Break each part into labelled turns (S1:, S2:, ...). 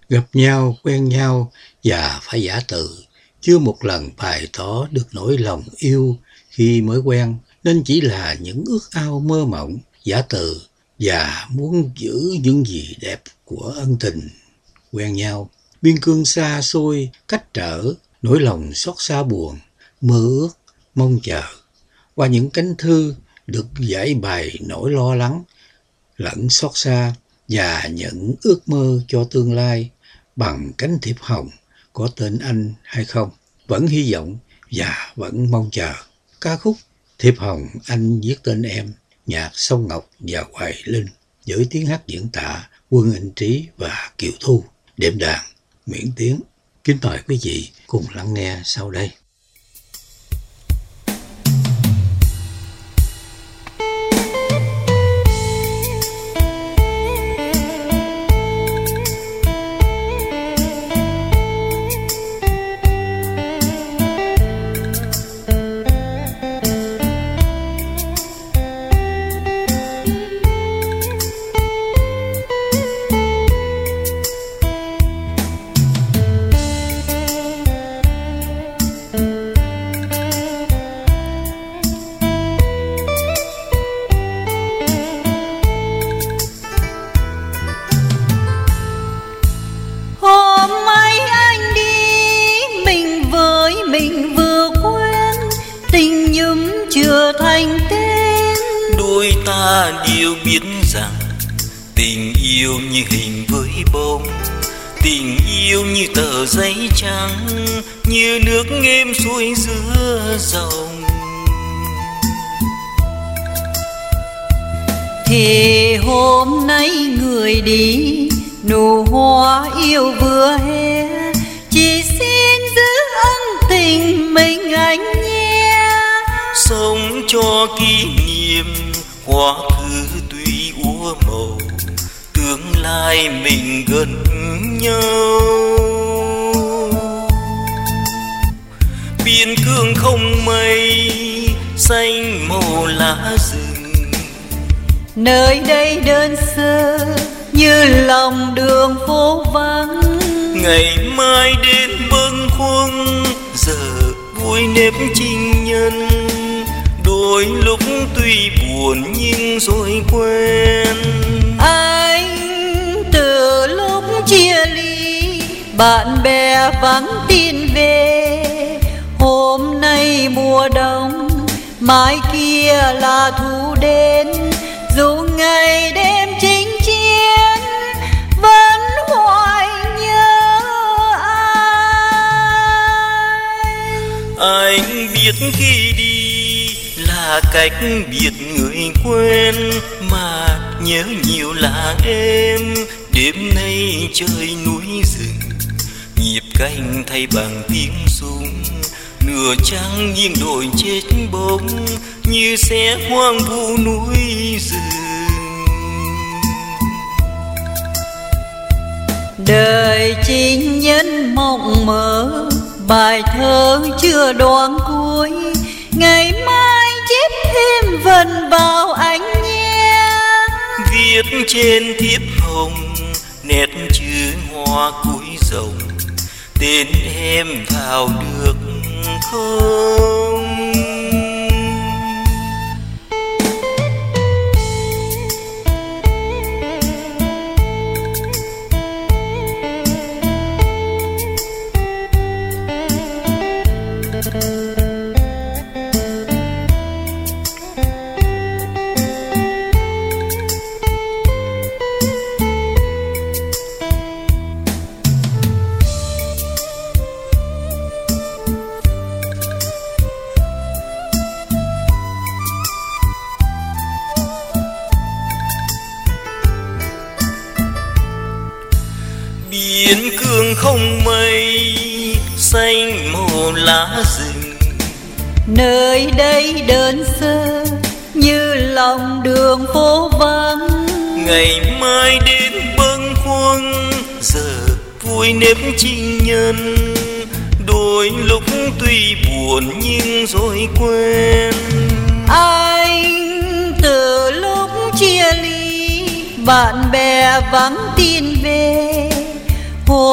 S1: Gặp nhau, quen nhau và phải giả từ, chưa một lần bày tỏ được nỗi lòng yêu khi mới quen, nên chỉ là những ước ao mơ mộng, giả từ và muốn giữ những gì đẹp của ân tình quen nhau. Biên cương xa xôi, cách trở, nỗi lòng xót xa buồn, mơ ước, mong chờ. Qua những cánh thư được giải bày nỗi lo lắng, lẫn xót xa và những ước mơ cho tương lai bằng cánh thiệp hồng có tên anh hay không. Vẫn hy vọng và vẫn mong chờ. Ca khúc Thiệp Hồng Anh Viết Tên Em, nhạc Song Ngọc và Hoài Linh, với tiếng hát diễn tả Quân Anh Trí và Kiều Thu, đệm đàn Nguyễn Tiến. Kính mời quý vị cùng lắng nghe sau đây.
S2: Đôi ta đều biết rằng tình yêu như hình với bông, tình yêu như tờ giấy trắng, như nước êm xuôi giữa dòng.
S3: Thì hôm nay người đi, nụ hoa yêu vừa hé, chỉ xin giữ ân tình mình anh nhé.
S2: Sống cho kỷ niệm, quá khứ tuy úa màu, tương lai mình gần nhau. Biên cương không mây, xanh màu lá rừng,
S3: nơi đây đơn sơ như lòng đường phố vắng.
S2: Ngày mai đến bâng khuâng, giờ vui nếp chinh nhân. Đôi lúc tuy buồn nhưng rồi quen.
S3: Anh từ lúc chia ly, bạn bè vắng tin về. Hôm nay mùa đông, mai kia là thu đến. Dù ngày đêm chinh chiến, vẫn hoài nhớ anh.
S2: Anh biết khi đi là cách biệt người quen, mà nhớ nhiều là em. Đêm nay trời núi rừng, nhịp canh thay bằng tiếng súng. Nửa trăng nghiêng đồi chết bóng, như xe hoang vu núi rừng.
S3: Đời chính nhân mộng mơ, bài thơ chưa đoạn cuối. Ngày mai chép thêm vần vào anh nhé.
S2: Viết trên thiếp hồng, nét chữ hoa cuối rồng. Tên em vào được không? Biên cương không mây, xanh màu lá rừng,
S3: nơi đây đơn sơ như lòng đường phố vắng.
S2: Ngày mai đến bâng khuâng, giờ vui nếp chinh nhân. Đôi lúc tuy buồn nhưng rồi quen.
S3: Anh từ lúc chia ly, bạn bè vắng tin về.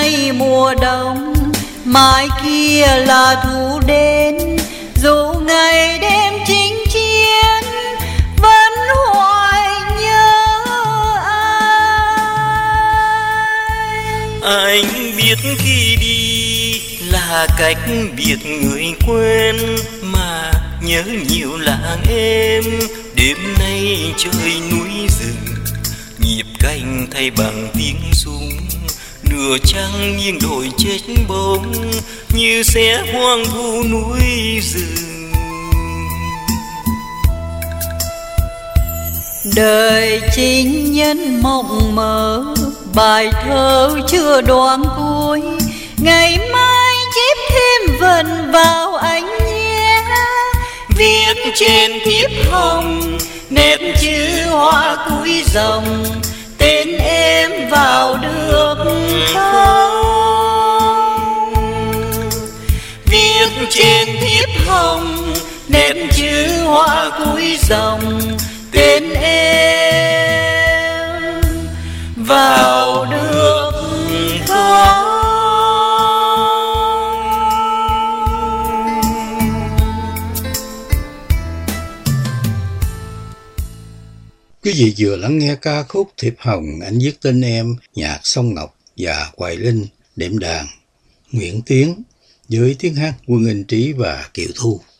S3: nay mùa đông, mai kia là thu đến. Dù ngày đêm chinh chiến vẫn hoài nhớ anh.
S2: Anh biết khi đi là cách biệt người quen, mà nhớ nhiều làng em. Đêm nay trời núi rừng, nhịp canh thay bằng tiếng súng. Nửa trăng nghiêng đồi chết bóng, như xe hoang vu núi rừng.
S3: Đời chính nhân mộng mơ, bài thơ chưa đoạn cuối. Ngày mai chép thêm vần vào anh nhé.
S2: Viết trên thiếp hồng, nét chữ hoa cuối dòng, tên em vào được không? Viết trên thiếp hồng, nét chữ hoa cuối dòng, tên em vào được không?
S1: Quý vị vừa lắng nghe ca khúc Thiệp Hồng, Anh Viết Tên Em, nhạc Song Ngọc và Hoài Linh, đệm đàn Nguyễn Tiến với tiếng hát Quân Anh Trí và Kiều Thu.